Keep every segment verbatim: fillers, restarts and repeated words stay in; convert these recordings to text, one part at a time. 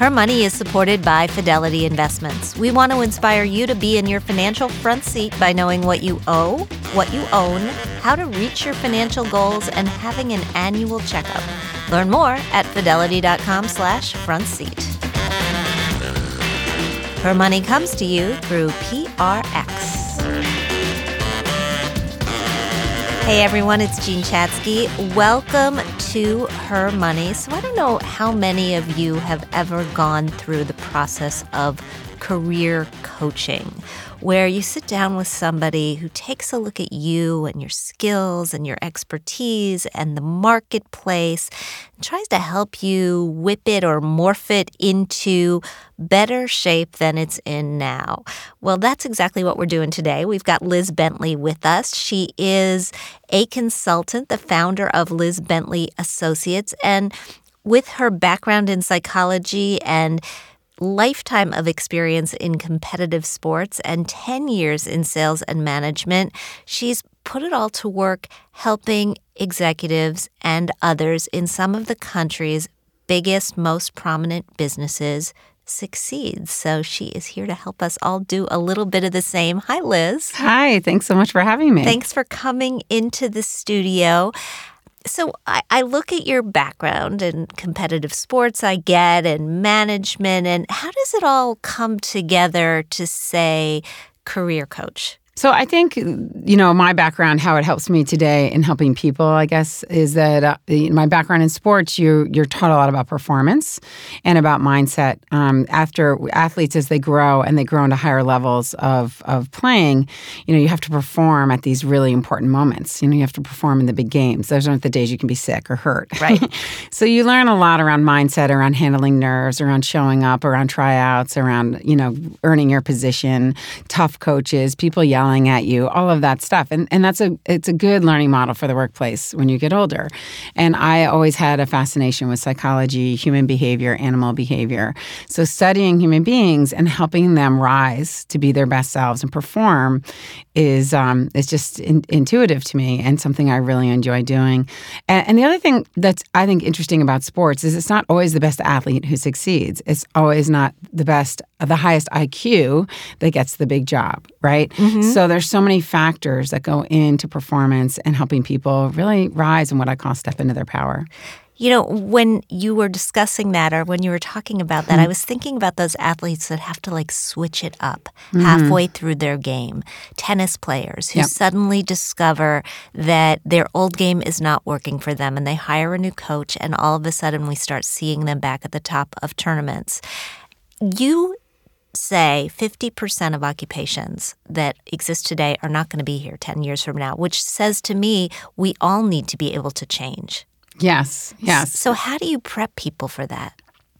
Her Money is supported by Fidelity Investments. We want to inspire you to be in your financial front seat by knowing what you owe, what you own, how to reach your financial goals, and having an annual checkup. Learn more at fidelity.com slash front seat. Her Money comes to you through P R X. Hey everyone, it's Jean Chatzky. Welcome to Her Money. So I don't know how many of you have ever gone through the process of career coaching, where you sit down with somebody who takes a look at you and your skills and your expertise and the marketplace and tries to help you whip it or morph it into better shape than it's in now. Well, that's exactly what we're doing today. We've got Liz Bentley with us. She is a consultant, the founder of Liz Bentley Associates, and with her background in psychology and lifetime of experience in competitive sports and ten years in sales and management, she's put it all to work helping executives and others in some of the country's biggest, most prominent businesses succeed. So she is here to help us all do a little bit of the same. Hi, Liz. Hi. Thanks so much for having me. Thanks for coming into the studio. So I, I look at your background in competitive sports, I get, and management, and how does it all come together to say career coach? So I think, you know, my background, how it helps me today in helping people, I guess, is that uh, my background in sports, you, you're taught a lot about performance and about mindset. Um, after athletes, as they grow and they grow into higher levels of, of playing, you know, you have to perform at these really important moments. You know, you have to perform in the big games. Those aren't the days you can be sick or hurt. Right. So you learn a lot around mindset, around handling nerves, around showing up, around tryouts, around, you know, earning your position, tough coaches, people yelling at you, all of that stuff. And and that's a it's a good learning model for the workplace when you get older. And I always had a fascination with psychology, human behavior, animal behavior. So studying human beings and helping them rise to be their best selves and perform is um, is just in, intuitive to me and something I really enjoy doing. And, and the other thing that's, I think, interesting about sports is it's not always the best athlete who succeeds. It's always not the best, the highest I Q that gets the big job, right? Mm-hmm. So there's so many factors that go into performance and helping people really rise and what I call step into their power. You know, when you were discussing that or when you were talking about that, mm-hmm. I was thinking about those athletes that have to like switch it up mm-hmm. halfway through their game. Tennis players who yep. suddenly discover that their old game is not working for them and they hire a new coach and all of a sudden we start seeing them back at the top of tournaments. You say fifty percent of occupations that exist today are not going to be here ten years from now, which says to me we all need to be able to change. Yes, yes. So how do you prep people for that?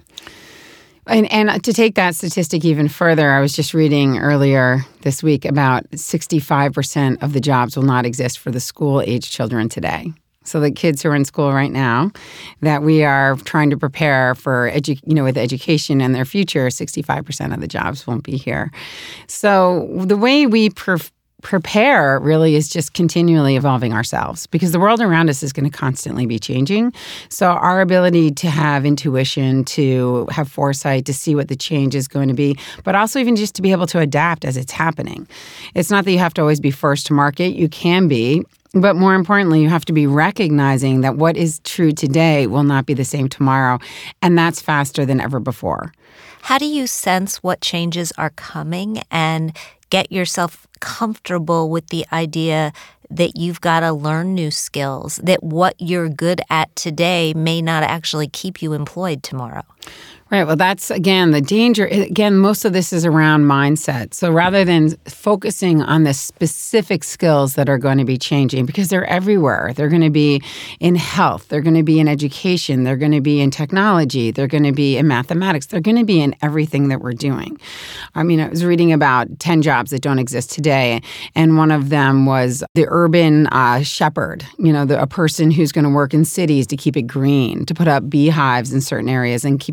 And, and to take that statistic even further, I was just reading earlier this week about sixty-five percent of the jobs will not exist for the school-age children today. So the kids who are in school right now that we are trying to prepare for, edu- you know, with education and their future, sixty-five percent of the jobs won't be here. So the way we pre- prepare really is just continually evolving ourselves because the world around us is going to constantly be changing. So our ability to have intuition, to have foresight, to see what the change is going to be, but also even just to be able to adapt as it's happening. It's not that you have to always be first to market. You can be. But more importantly, you have to be recognizing that what is true today will not be the same tomorrow, and that's faster than ever before. How do you sense what changes are coming and get yourself comfortable with the idea that you've got to learn new skills, that what you're good at today may not actually keep you employed tomorrow? Right. Well, that's, again, the danger. Again, most of this is around mindset. So rather than focusing on the specific skills that are going to be changing, because they're everywhere. They're going to be in health. They're going to be in education. They're going to be in technology. They're going to be in mathematics. They're going to be in everything that we're doing. I mean, I was reading about ten jobs that don't exist today, and one of them was the urban uh, shepherd, you know, the, a person who's going to work in cities to keep it green, to put up beehives in certain areas and keep the birds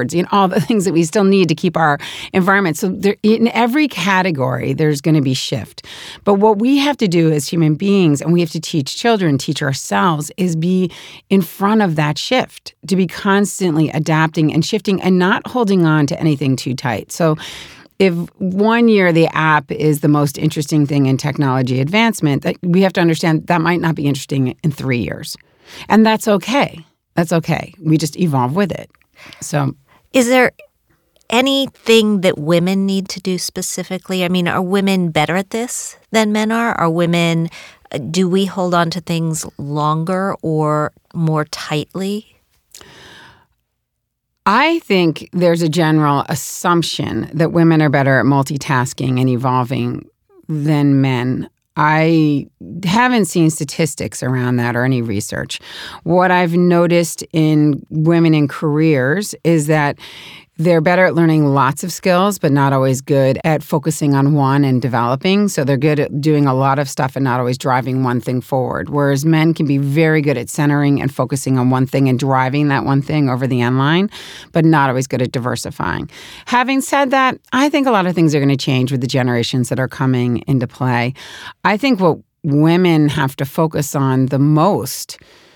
birds, you know, all the things that we still need to keep our environment. So there, in every category, there's going to be shift. But what we have to do as human beings, and we have to teach children, teach ourselves, is be in front of that shift, to be constantly adapting and shifting and not holding on to anything too tight. So if one year the app is the most interesting thing in technology advancement, that we have to understand that might not be interesting in three years. And that's okay. That's okay. We just evolve with it. So, is there anything that women need to do specifically? I mean, are women better at this than men are? Are women, do we hold on to things longer or more tightly? I think there's a general assumption that women are better at multitasking and evolving than men. I haven't seen statistics around that or any research. What I've noticed in women in careers is that they're better at learning lots of skills, but not always good at focusing on one and developing. So they're good at doing a lot of stuff and not always driving one thing forward. Whereas men can be very good at centering and focusing on one thing and driving that one thing over the end line, but not always good at diversifying. Having said that, I think a lot of things are going to change with the generations that are coming into play. I think what women have to focus on the most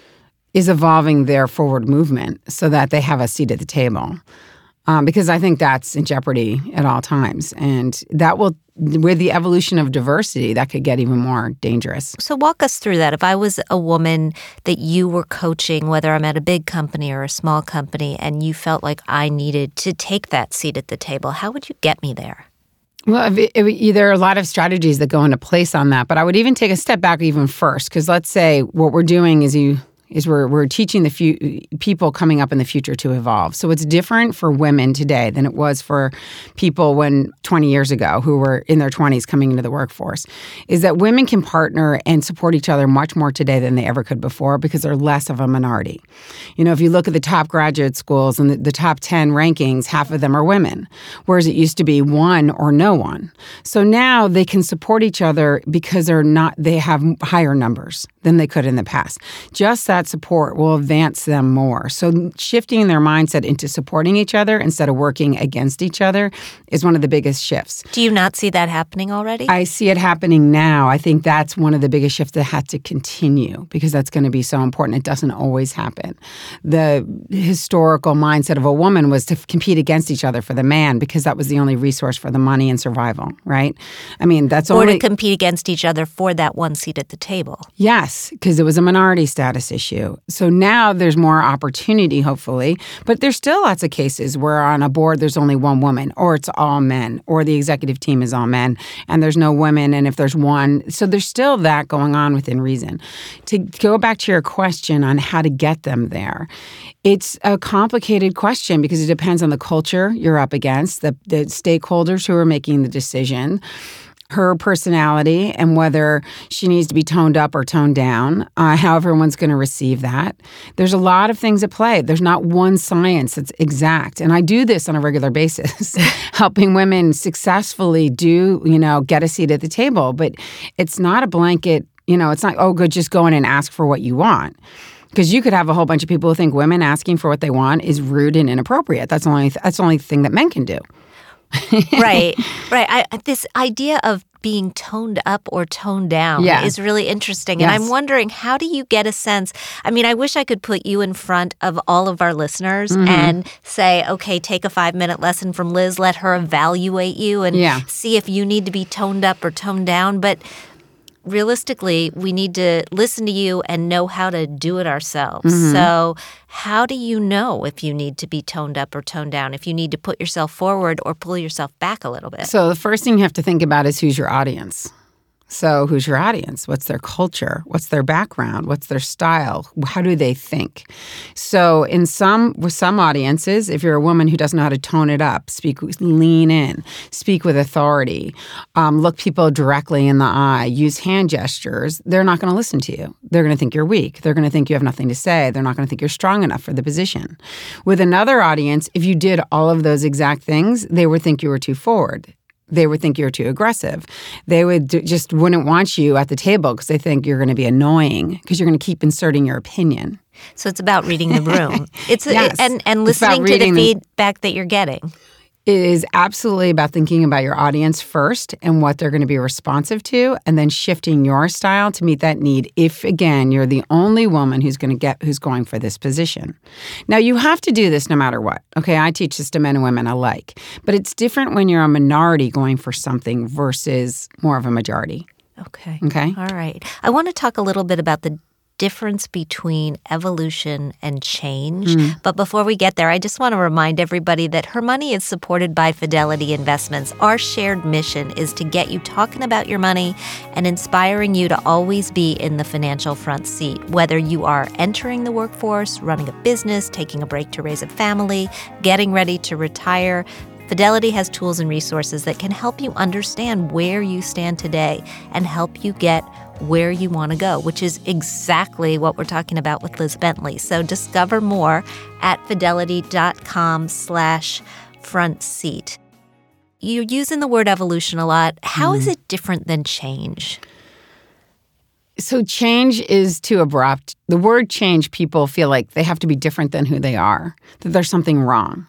is evolving their forward movement so that they have a seat at the table. Um, because I think that's in jeopardy at all times. And that will, with the evolution of diversity, that could get even more dangerous. So walk us through that. If I was a woman that you were coaching, whether I'm at a big company or a small company, and you felt like I needed to take that seat at the table, how would you get me there? Well, it, it, there are a lot of strategies that go into place on that. But I would even take a step back even first, because let's say what we're doing is you... is we're, we're teaching the few people coming up in the future to evolve. So it's different for women today than it was for people when twenty years ago who were in their twenties coming into the workforce, is that women can partner and support each other much more today than they ever could before because they're less of a minority. You know, if you look at the top graduate schools and the, the top ten rankings, half of them are women, whereas it used to be one or no one. So now they can support each other because they're not, they have higher numbers than they could in the past. Just that support will advance them more. So shifting their mindset into supporting each other instead of working against each other is one of the biggest shifts. Do you not see that happening already? I see it happening now. I think that's one of the biggest shifts that had to continue because that's going to be so important. It doesn't always happen. The historical mindset of a woman was to compete against each other for the man because that was the only resource for the money and survival, right? I mean, that's or only... to compete against each other for that one seat at the table. Yes, because it was a minority status issue. So now there's more opportunity, hopefully, but there's still lots of cases where on a board there's only one woman, or it's all men, or the executive team is all men, and there's no women, and if there's one, so there's still that going on within reason. To go back to your question on how to get them there, it's a complicated question because it depends on the culture you're up against, the, the stakeholders who are making the decision, her personality and whether she needs to be toned up or toned down, uh, how everyone's going to receive that. There's a lot of things at play. There's not one science that's exact. And I do this on a regular basis, helping women successfully do, you know, get a seat at the table. But it's not a blanket, you know, it's not, oh, good, just go in and ask for what you want. Because you could have a whole bunch of people who think women asking for what they want is rude and inappropriate. That's the only, that's the only thing that men can do. Right, right. I, this idea of being toned up or toned down yeah. is really interesting. Yes. And I'm wondering, how do you get a sense? I mean, I wish I could put you in front of all of our listeners mm-hmm. and say, okay, take a five-minute lesson from Liz, let her evaluate you and yeah. see if you need to be toned up or toned down. But realistically, we need to listen to you and know how to do it ourselves. Mm-hmm. So how do you know if you need to be toned up or toned down, if you need to put yourself forward or pull yourself back a little bit? So the first thing you have to think about is who's your audience. So who's your audience? What's their culture? What's their background? What's their style? How do they think? So in some with some audiences, if you're a woman who doesn't know how to tone it up, speak, lean in, speak with authority, um, look people directly in the eye, use hand gestures, they're not going to listen to you. They're going to think you're weak. They're going to think you have nothing to say. They're not going to think you're strong enough for the position. With another audience, if you did all of those exact things, they would think you were too forward. They would think you're too aggressive. They would d- just wouldn't want you at the table because they think you're going to be annoying because you're going to keep inserting your opinion. So it's about reading the room. It's Yes. and and It's about listening to the reading the- feedback that you're getting. It is absolutely about thinking about your audience first and what they're going to be responsive to, and then shifting your style to meet that need. If, again, you're the only woman who's going to get who's going for this position. Now, you have to do this no matter what. Okay, I teach this to men and women alike, but it's different when you're a minority going for something versus more of a majority. Okay. Okay. All right. I want to talk a little bit about the difference between evolution and change. Mm. But before we get there, I just want to remind everybody that Her Money is supported by Fidelity Investments. Our shared mission is to get you talking about your money and inspiring you to always be in the financial front seat. Whether you are entering the workforce, running a business, taking a break to raise a family, getting ready to retire, Fidelity has tools and resources that can help you understand where you stand today and help you get where you want to go, which is exactly what we're talking about with Liz Bentley. So discover more at fidelity.com slash front seat. You're using the word evolution a lot. How mm. is it different than change? So change is too abrupt. The word change, people feel like they have to be different than who they are, that there's something wrong.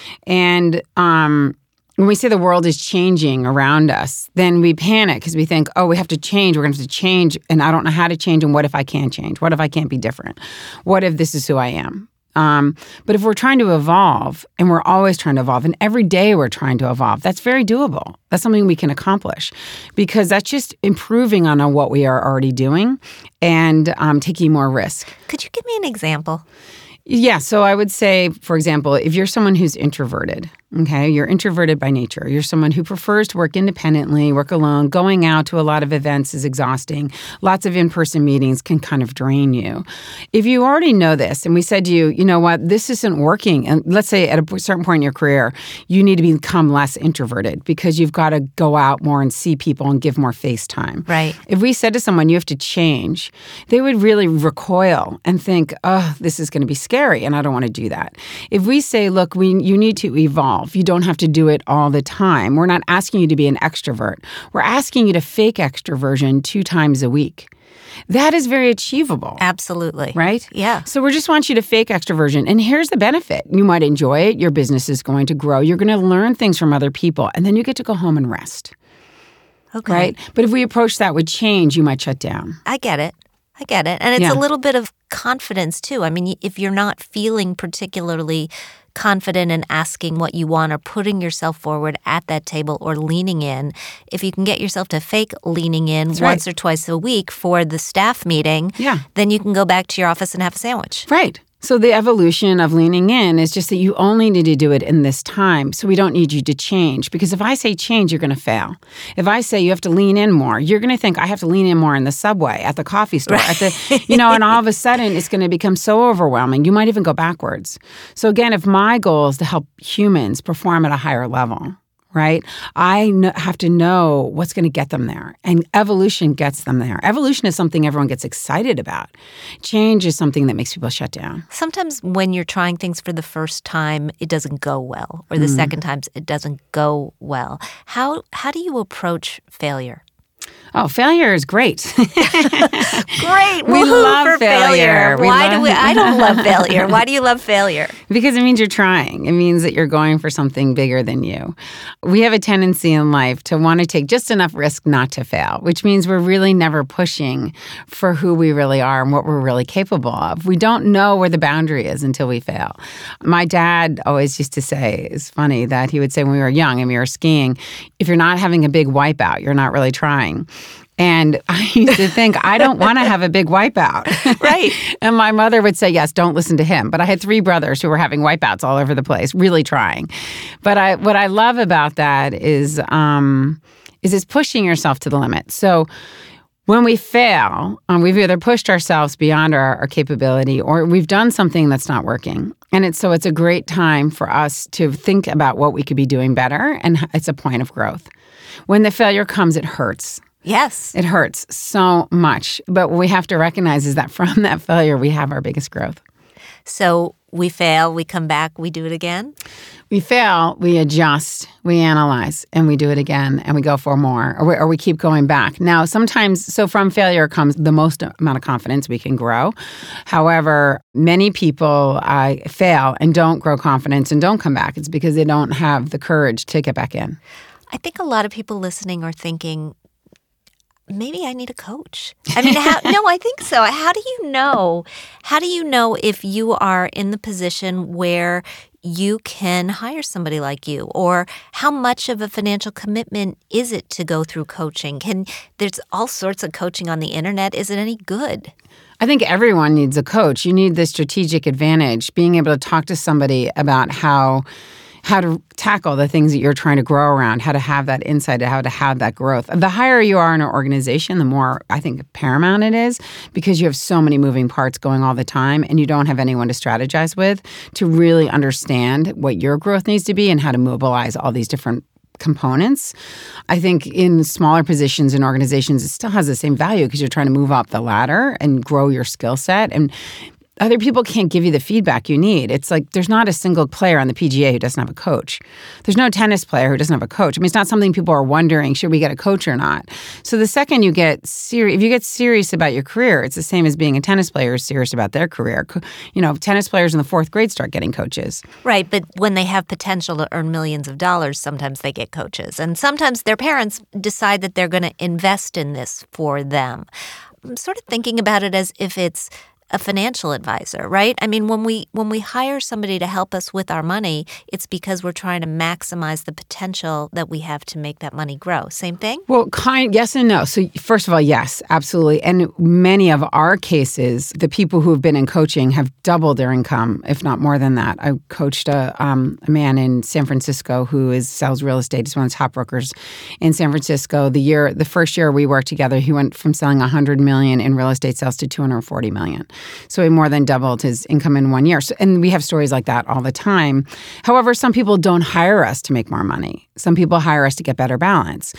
And um, when we say the world is changing around us, then we panic because we think, oh, we have to change. We're going to have to change, and I don't know how to change, and what if I can't change? What if I can't be different? What if this is who I am? Um, but if we're trying to evolve, and we're always trying to evolve, and every day we're trying to evolve, that's very doable. That's something we can accomplish because that's just improving on what we are already doing and um, taking more risk. Could you give me an example? Yeah, so I would say, for example, if you're someone who's introverted, okay, you're introverted by nature. You're someone who prefers to work independently, work alone. Going out to a lot of events is exhausting. Lots of in-person meetings can kind of drain you. If you already know this, and we said to you, you know what, this isn't working, and let's say at a certain point in your career, you need to become less introverted because you've got to go out more and see people and give more face time. Right. If we said to someone, you have to change, they would really recoil and think, oh, this is going to be scary, and I don't want to do that. If we say, look, we you need to evolve, you don't have to do it all the time. We're not asking you to be an extrovert. We're asking you to fake extroversion two times a week. That is very achievable. Absolutely. Right? Yeah. So we just want you to fake extroversion. And here's the benefit. You might enjoy it. Your business is going to grow. You're going to learn things from other people. And then you get to go home and rest. Okay. Right? But if we approach that with change, you might shut down. I get it. I get it. And it's Yeah. a little bit of confidence, too. I mean, if you're not feeling particularly confident in asking what you want or putting yourself forward at that table or leaning in, if you can get yourself to fake leaning in That's once right. or twice a week for the staff meeting, Yeah. then you can go back to your office and have a sandwich. Right. So the evolution of leaning in is just that you only need to do it in this time. So we don't need you to change. Because if I say change, you're going to fail. If I say you have to lean in more, you're going to think I have to lean in more in the subway, at the coffee store, at the, you know, and all of a sudden it's going to become so overwhelming. You might even go backwards. So again, if my goal is to help humans perform at a higher level, right? I kn- have to know what's going to get them there. And evolution gets them there. Evolution is something everyone gets excited about. Change is something that makes people shut down. Sometimes when you're trying things for the first time, it doesn't go well, or the Mm. second time it doesn't go well. How how do you approach failure? Oh, failure is great. Great. We Woohoo love for failure. We Why love- do we I don't love failure. Why do you love failure? Because it means you're trying. It means that you're going for something bigger than you. We have a tendency in life to want to take just enough risk not to fail, which means we're really never pushing for who we really are and what we're really capable of. We don't know where the boundary is until we fail. My dad always used to say, it's funny that he would say when we were young and we were skiing, if you're not having a big wipeout, you're not really trying. And I used to think, I don't want to have a big wipeout. Right. And my mother would say, yes, don't listen to him. But I had three brothers who were having wipeouts all over the place, really trying. But I, what I love about that is, um, is it's pushing yourself to the limit. So when we fail, um, we've either pushed ourselves beyond our, our capability or we've done something that's not working. And it's so it's a great time for us to think about what we could be doing better. And it's a point of growth. When the failure comes, it hurts. Yes. It hurts so much. But what we have to recognize is that from that failure, we have our biggest growth. So we fail, we come back, we do it again? We fail, we adjust, we analyze, and we do it again, and we go for more, or we, or we keep going back. Now, sometimes, so from failure comes the most amount of confidence we can grow. However, many people uh, fail and don't grow confidence and don't come back. It's because they don't have the courage to get back in. I think a lot of people listening are thinking, maybe I need a coach. I mean, how, no, I think so. How do you know? How do you know if you are in the position where you can hire somebody like you? Or how much of a financial commitment is it to go through coaching? Can there's all sorts of coaching on the internet. Is it any good? I think everyone needs a coach. You need the strategic advantage, being able to talk to somebody about how how to tackle the things that you're trying to grow around, how to have that insight, how to have that growth. The higher you are in an organization, the more, I think, paramount it is, because you have so many moving parts going all the time and you don't have anyone to strategize with to really understand what your growth needs to be and how to mobilize all these different components. I think in smaller positions in organizations, it still has the same value because you're trying to move up the ladder and grow your skill set. And other people can't give you the feedback you need. It's like there's not a single player on the P G A who doesn't have a coach. There's no tennis player who doesn't have a coach. I mean, it's not something people are wondering, should we get a coach or not? So the second you get serious, if you get serious about your career, it's the same as being a tennis player is serious about their career. You know, tennis players in the fourth grade start getting coaches. Right, but when they have potential to earn millions of dollars, sometimes they get coaches. And sometimes their parents decide that they're going to invest in this for them. I'm sort of thinking about it as if it's a financial advisor, right? I mean, when we when we hire somebody to help us with our money, it's because we're trying to maximize the potential that we have to make that money grow. Same thing? Well, kind yes and no. So first of all, yes, absolutely. And many of our cases, the people who have been in coaching have doubled their income, if not more than that. I coached a, um, a man in San Francisco who is sells real estate. He's one of the top brokers in San Francisco. The year, the first year we worked together, he went from selling one hundred million dollars in real estate sales to two hundred forty million dollars. So he more than doubled his income in one year. So, and we have stories like that all the time. However, some people don't hire us to make more money. Some people hire us to get better balance.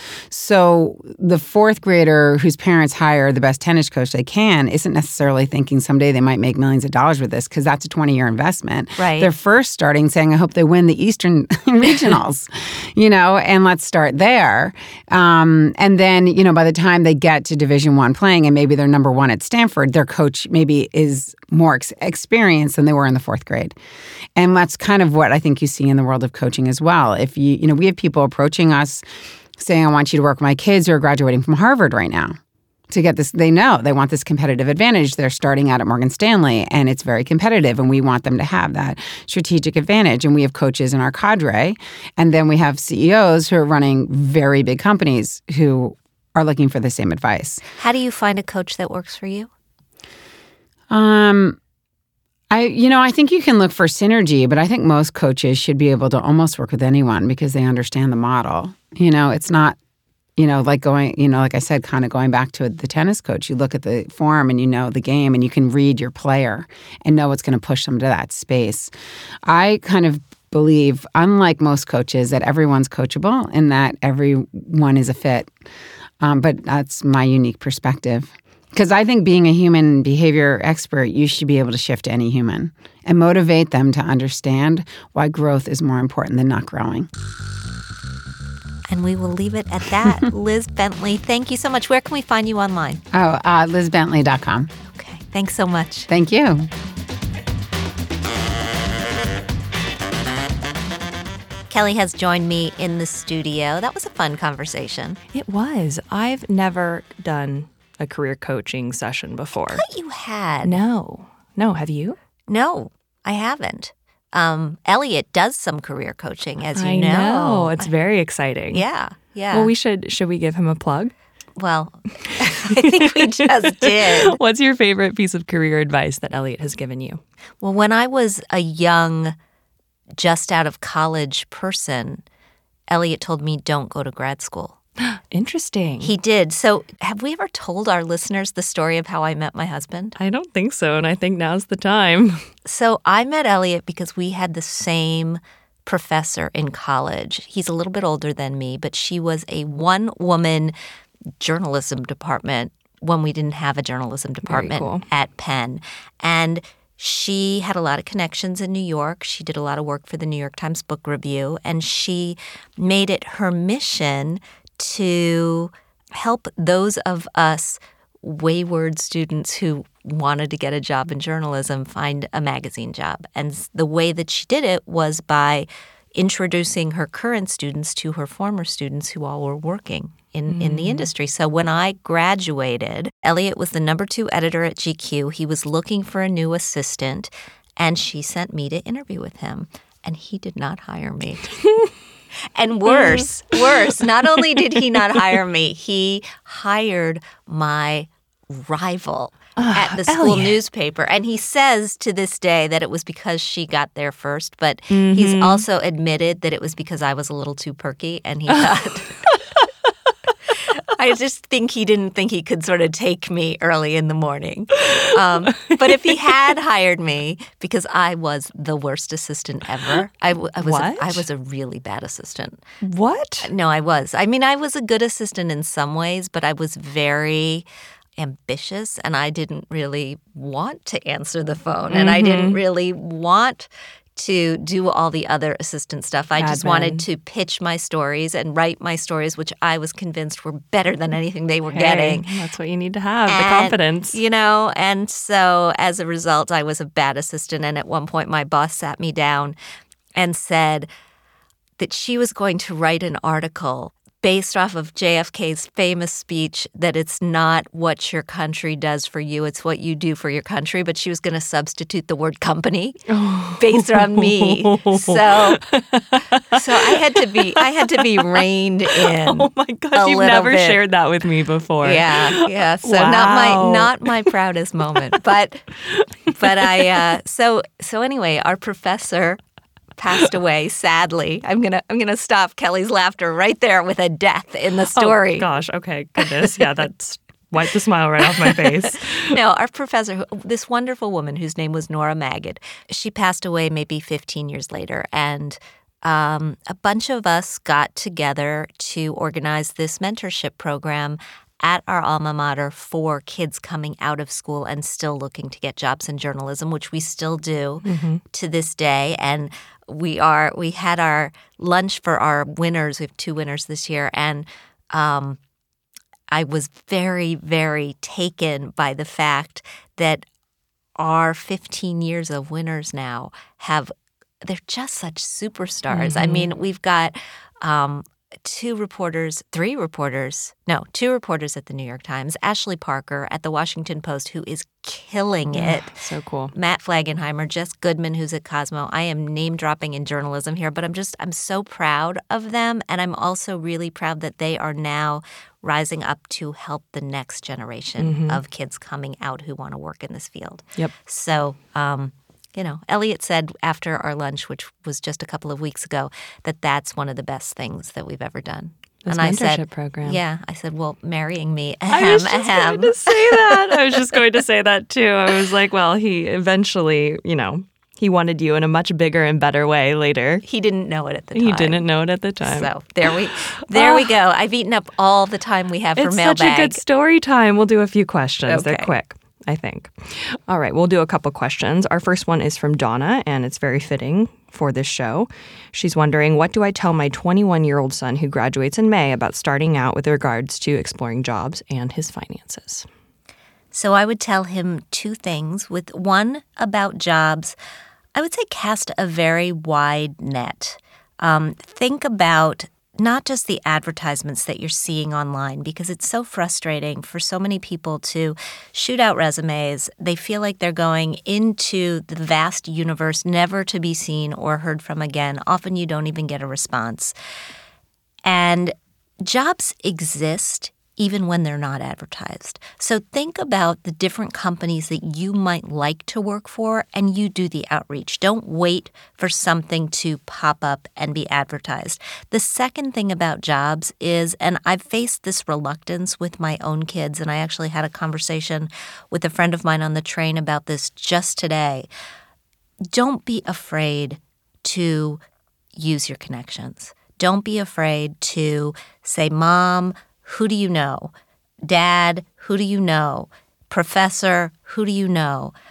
So the fourth grader whose parents hire the best tennis coach they can isn't necessarily thinking someday they might make millions of dollars with this because that's a twenty-year investment. Right. They're first starting saying, I hope they win the Eastern regionals, you know, and let's start there. Um, and then, you know, by the time they get to Division One playing and maybe they're number one at Stanford, their coach maybe is more ex- experienced than they were in the fourth grade. And that's kind of what I think you see in the world of coaching as well. If you, you know, we have people approaching us saying, I want you to work with my kids who are graduating from Harvard right now. To get this, they know they want this competitive advantage. They're starting out at Morgan Stanley, and it's very competitive, and we want them to have that strategic advantage. And we have coaches in our cadre, and then we have C E Os who are running very big companies who are looking for the same advice. How do you find a coach that works for you? Um, I, you know, I think you can look for synergy, but I think most coaches should be able to almost work with anyone because they understand the model. You know, it's not, you know, like going, you know, like I said, kind of going back to the tennis coach. You look at the form and you know the game and you can read your player and know what's going to push them to that space. I kind of believe, unlike most coaches, that everyone's coachable and that everyone is a fit. Um, but that's my unique perspective. Because I think being a human behavior expert, you should be able to shift any human and motivate them to understand why growth is more important than not growing. And we will leave it at that. Liz Bentley, thank you so much. Where can we find you online? Oh, uh, liz bentley dot com. Okay, thanks so much. Thank you. Kelly has joined me in the studio. That was a fun conversation. It was. I've never done a career coaching session before. I thought you had. No. No, have you? No, I haven't. Um, Elliot does some career coaching, as you I know. know. It's very exciting. Yeah, yeah. Well, we should, should we give him a plug? Well, I think we just did. What's your favorite piece of career advice that Elliot has given you? Well, when I was a young, just out of college person, Elliot told me don't go to grad school. Interesting. He did. So have we ever told our listeners the story of how I met my husband? I don't think so, and I think now's the time. So I met Elliot because we had the same professor in college. He's a little bit older than me, but she was a one-woman journalism department when we didn't have a journalism department cool. at Penn. And she had a lot of connections in New York. She did a lot of work for the New York Times Book Review, and she made it her mission to help those of us wayward students who wanted to get a job in journalism find a magazine job. And the way that she did it was by introducing her current students to her former students who all were working in, mm. in the industry. So when I graduated, Elliot was the number two editor at G Q. He was looking for a new assistant, and she sent me to interview with him, and he did not hire me. And worse, worse, not only did he not hire me, he hired my rival uh, at the school Elliot. newspaper. And he says to this day that it was because she got there first, but mm-hmm. he's also admitted that it was because I was a little too perky, and he thought... I just think he didn't think he could sort of take me early in the morning. Um, but if he had hired me, because I was the worst assistant ever, I, w- I was what? A, I was a really bad assistant. What? No, I was. I mean, I was a good assistant in some ways, but I was very ambitious, and I didn't really want to answer the phone, mm-hmm. and I didn't really want to do all the other assistant stuff. I just Admin. wanted to pitch my stories and write my stories, which I was convinced were better than anything they were hey, getting. That's what you need to have, and, the confidence. You know, and so as a result, I was a bad assistant. And at one point, my boss sat me down and said that she was going to write an article based off of J F K's famous speech that it's not what your country does for you, it's what you do for your country. But she was going to substitute the word company based on me. So, so I had to be, I had to be reined in. Oh my gosh, you've never bit. shared that with me before. Yeah, yeah. So wow. not my, not my proudest moment, but, but I. Uh, so, so anyway, our professor passed away, sadly. I'm gonna I'm gonna stop Kelly's laughter right there with a death in the story. Oh, gosh, okay, goodness. Yeah, that's wiped the smile right off my face. No, our professor, this wonderful woman whose name was Nora Magid, she passed away maybe fifteen years later, and um, a bunch of us got together to organize this mentorship program at our alma mater for kids coming out of school and still looking to get jobs in journalism, which we still do mm-hmm. to this day. And we are we had our lunch for our winners. We have two winners this year, and um, I was very, very taken by the fact that our fifteen years of winners now have they're just such superstars. Mm-hmm. I mean, we've got um, two reporters, three reporters, no, two reporters at the New York Times, Ashley Parker at the Washington Post, who is killing it. So cool. Matt Flagenheimer, Jess Goodman, who's at Cosmo. I am name dropping in journalism here, but I'm just, I'm so proud of them. And I'm also really proud that they are now rising up to help the next generation mm-hmm. of kids coming out who want to work in this field. Yep. So, um, you know, Elliot said after our lunch, which was just a couple of weeks ago, that that's one of the best things that we've ever done. This and mentorship I said, program. Yeah, I said, well, marrying me, ahem, I was just ahem. going to say that. I was just going to say that too. I was like, well, he eventually, you know, he wanted you in a much bigger and better way later. He didn't know it at the time. He didn't know it at the time. So there we, there oh. we go. I've eaten up all the time we have for it's mailbag. It's such a good story time. We'll do a few questions. Okay. They're quick, I think. All right, we'll do a couple questions. Our first one is from Donna, and it's very fitting for this show. She's wondering, what do I tell my twenty-one-year-old son who graduates in May about starting out with regards to exploring jobs and his finances? So I would tell him two things. With one about jobs, I would say cast a very wide net. Um, think about not just the advertisements that you're seeing online, because it's so frustrating for so many people to shoot out resumes. They feel like they're going into the vast universe, never to be seen or heard from again. Often you don't even get a response. And jobs exist even when they're not advertised. So think about the different companies that you might like to work for, and you do the outreach. Don't wait for something to pop up and be advertised. The second thing about jobs is, and I've faced this reluctance with my own kids, and I actually had a conversation with a friend of mine on the train about this just today. Don't be afraid to use your connections. Don't be afraid to say, Mom, who do you know? Dad, who do you know? Professor, who do you know?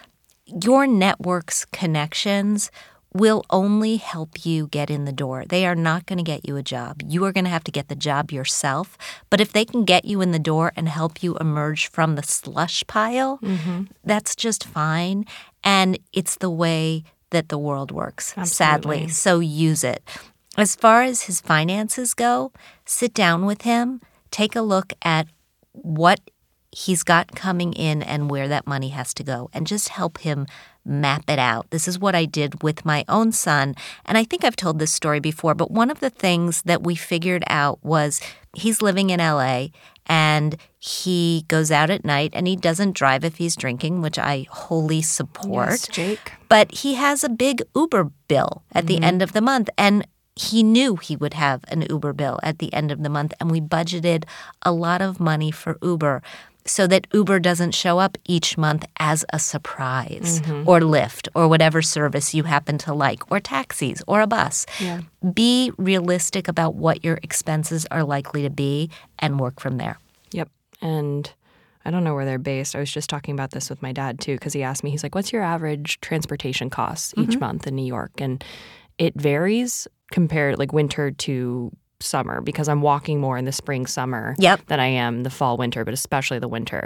your network's connections will only help you get in the door. They are not going to get you a job. You are going to have to get the job yourself. But if they can get you in the door and help you emerge from the slush pile, mm-hmm. that's just fine. And it's the way that the world works, Absolutely. Sadly. So use it. As far as his finances go, sit down with him, take a look at what he's got coming in and where that money has to go, and just help him map it out. This is what I did with my own son. And I think I've told this story before, but one of the things that we figured out was he's living in L A and he goes out at night and he doesn't drive if he's drinking, which I wholly support. Yes, Jake. But he has a big Uber bill at the mm-hmm. end of the month. And he knew he would have an Uber bill at the end of the month. And we budgeted a lot of money for Uber, so that Uber doesn't show up each month as a surprise, mm-hmm. or Lyft, or whatever service you happen to like, or taxis, or a bus. Yeah. Be realistic about what your expenses are likely to be and work from there. Yep. And I don't know where they're based. I was just talking about this with my dad, too, because he asked me, he's like, what's your average transportation costs each mm-hmm. month in New York? And it varies compared, like, winter to summer, because I'm walking more in the spring, summer yep. than I am the fall, winter, but especially the winter.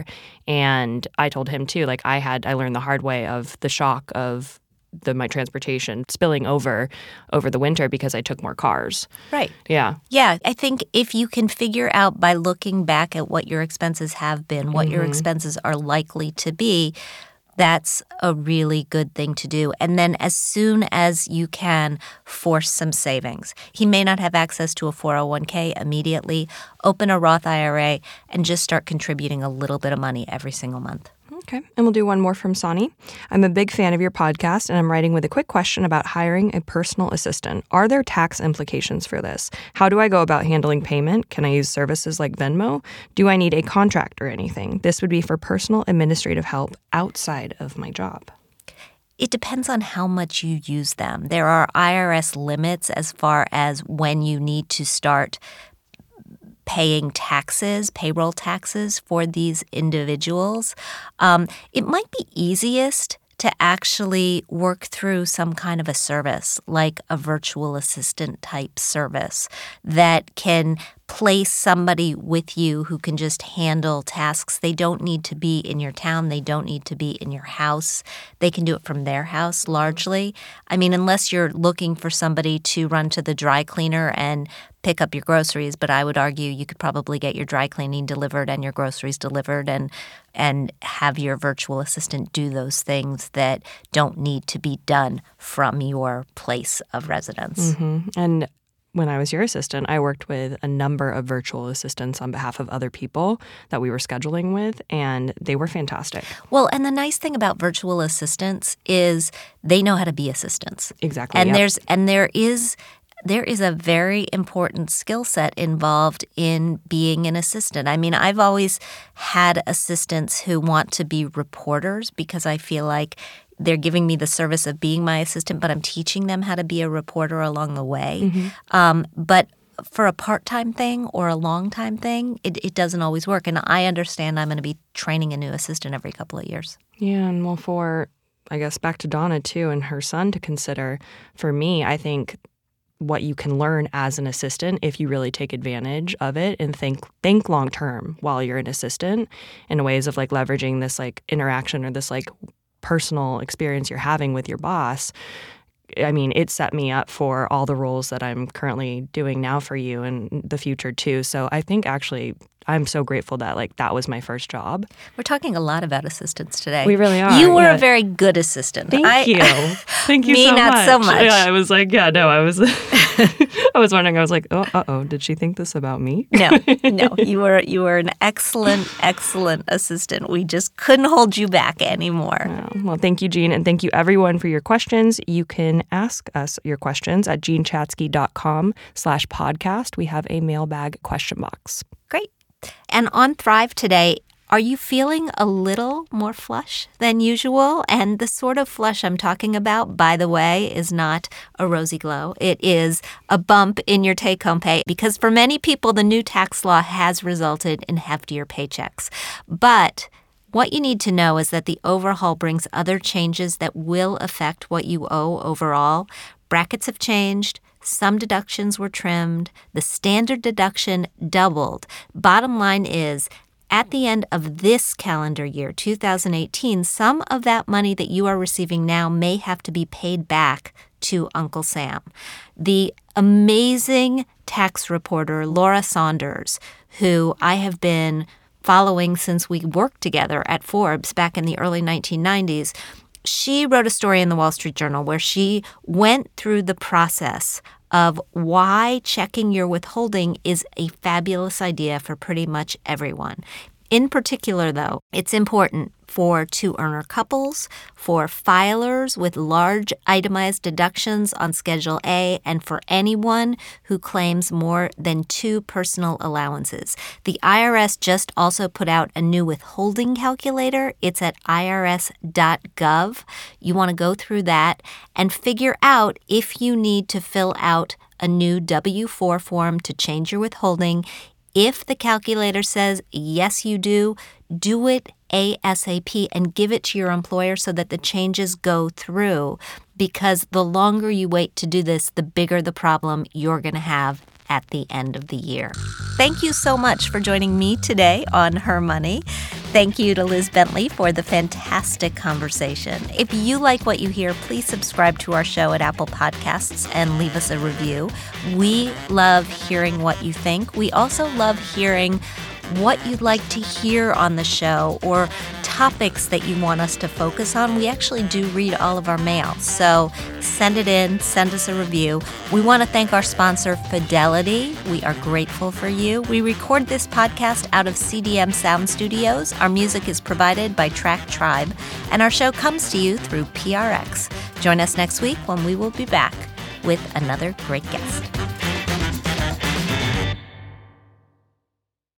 And I told him too, like I had, I learned the hard way of the shock of the my transportation spilling over over the winter because I took more cars. Right. Yeah. Yeah. I think if you can figure out by looking back at what your expenses have been, what mm-hmm. your expenses are likely to be, that's a really good thing to do. And then as soon as you can, force some savings. He may not have access to a four oh one k immediately. Open a Roth I R A and just start contributing a little bit of money every single month. Okay. And we'll do one more from Sonny. I'm a big fan of your podcast, and I'm writing with a quick question about hiring a personal assistant. Are there tax implications for this? How do I go about handling payment? Can I use services like Venmo? Do I need a contract or anything? This would be for personal administrative help outside of my job. It depends on how much you use them. There are I R S limits as far as when you need to start paying taxes, payroll taxes for these individuals. Um, it might be easiest to actually work through some kind of a service, like a virtual assistant type service that can place somebody with you who can just handle tasks. They don't need to be in your town. They don't need to be in your house. They can do it from their house largely. I mean, unless you're looking for somebody to run to the dry cleaner and pick up your groceries, but I would argue you could probably get your dry cleaning delivered and your groceries delivered and and have your virtual assistant do those things that don't need to be done from your place of residence. Mm-hmm. And when I was your assistant, I worked with a number of virtual assistants on behalf of other people that we were scheduling with, and they were fantastic. Well, and the nice thing about virtual assistants is they know how to be assistants. Exactly. And yep. there's and there is there is a very important skill set involved in being an assistant. I mean, I've always had assistants who want to be reporters because I feel like they're giving me the service of being my assistant, but I'm teaching them how to be a reporter along the way. Mm-hmm. Um, but for a part-time thing or a long-time thing, it, it doesn't always work. And I understand I'm going to be training a new assistant every couple of years. Yeah, and well, for, I guess, back to Donna, too, and her son to consider, for me, I think what you can learn as an assistant if you really take advantage of it and think think long term while you're an assistant in ways of like leveraging this like interaction or this like personal experience you're having with your boss. I mean, it set me up for all the roles that I'm currently doing now for you in the future too. So I think actually I'm so grateful that like that was my first job. We're talking a lot about assistants today. We really are. You were yeah. a very good assistant. Thank I, you. Thank you me, so not much. so much. Yeah, I was like, yeah, no, I was I was wondering, I was like, oh, uh-oh, did she think this about me? No, no. You were you were an excellent, excellent assistant. We just couldn't hold you back anymore. Oh, well, thank you, Jean, and thank you everyone for your questions. You can ask us your questions at jean chatzky dot com slash podcast. We have a mailbag question box. Great. And on Thrive today, are you feeling a little more flush than usual? And the sort of flush I'm talking about, by the way, is not a rosy glow. It is a bump in your take-home pay because for many people, the new tax law has resulted in heftier paychecks. But What you need to know is that the overhaul brings other changes that will affect what you owe overall. Brackets have changed. Some deductions were trimmed. The standard deduction doubled. Bottom line is, at the end of this calendar year, two thousand eighteen, some of that money that you are receiving now may have to be paid back to Uncle Sam. The amazing tax reporter, Laura Saunders, who I have been following since we worked together at Forbes back in the early nineteen nineties, she wrote a story in the Wall Street Journal where she went through the process of why checking your withholding is a fabulous idea for pretty much everyone. In particular, though, it's important for two-earner couples, for filers with large itemized deductions on Schedule A, and for anyone who claims more than two personal allowances. The I R S just also put out a new withholding calculator. It's at I R S dot gov. You want to go through that and figure out if you need to fill out a new W four form to change your withholding. If the calculator says, yes, you do, do it ASAP and give it to your employer so that the changes go through, because the longer you wait to do this, the bigger the problem you're going to have at the end of the year. Thank you so much for joining me today on Her Money. Thank you to Liz Bentley for the fantastic conversation. If you like what you hear, please subscribe to our show at Apple Podcasts and leave us a review. We love hearing what you think. We also love hearing what you'd like to hear on the show or topics that you want us to focus on. We actually do read all of our mail, so send it in, send us a review. We want to thank our sponsor, Fidelity. We are grateful for you. We record this podcast out of C D M Sound Studios. Our music is provided by Track Tribe, and our show comes to you through P R X. Join us next week when we will be back with another great guest.